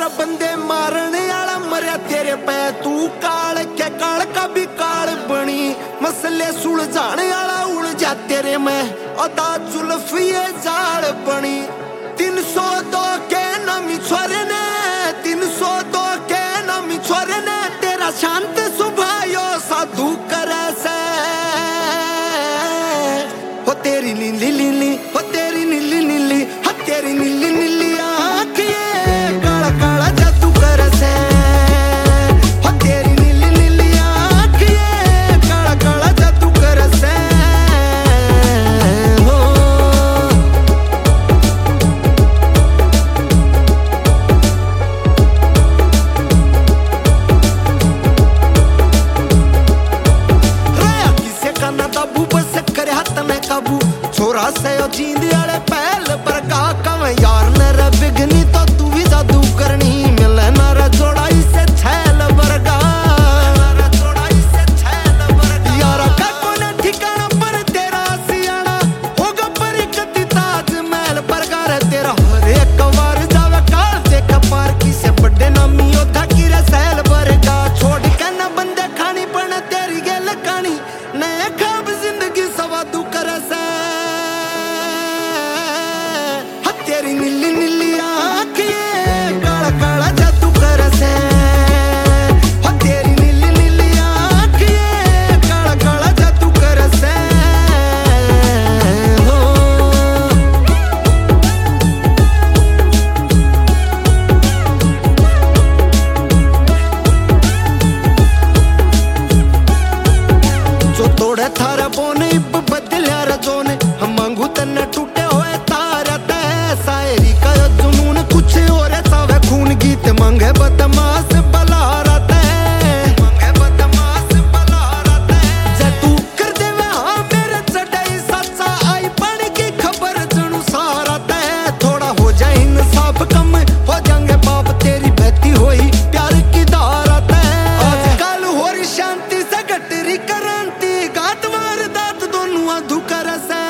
सारा बंदे मारने वाला मरिया तेरे पे तू काल के काल का भी काल बनी मसले सुलझाने वाला उलझा तेरे में अदा जुल्फिए जाल बनी 302 के नामी छोरे ने 302 के नामी छोरे ने तेरा शांत सुभायो साधु करे से हो तेरी नीली नीली हो तेरी नीली नीली हो तेरी नीली नीली आँखें काला काला जादू करे से हो तेरी नीली नीली आँखें काला काला जादू करे से हो रया किसे का ना दाबू बस करे हाथ में काबू छोरा से ओ जींद वाले पहल पर का कम यार न रे बिगनी तो तू भी जादू करनी मिले ना रे जोड़ा इसे छैल बरगा यारा का कोने ठिकाना पर तेरा सियाना होगा पर कति ताज महल पर रे तेरा हर एक बार जावे काल देख पार किसे बड़े नामी योद्धा की रे सैल बरगा छोड़ के ना बंदे खानी पण तेरी गेल कहानी नए खाब जिंदगी सवा तू करे से तेरी नीली नीली आँखें काला काला जादू करे से हो तेरी नीली नीली आँखें काला काला जादू करे से हो जो तोड़े थारा बोने इब बदलिया रजोने हम मांगू तन्ने टूटे होए तारा शायरी का जुनून कुछ और सावे खून गीत मांगे बदमाश बलारा मांगे बदमाश बलारा जे तू कर देवे हाँ मेरे चढ़ाई सच्चा आई पानी की खबर जनू सारा थोड़ा हो जाए इंसाफ कम हो जाएंगे बाप तेरी बहती हुई प्यार की धारा आजकल हो रही शांति से गटरी क्रांति गात वार दात दोनों अधू कर से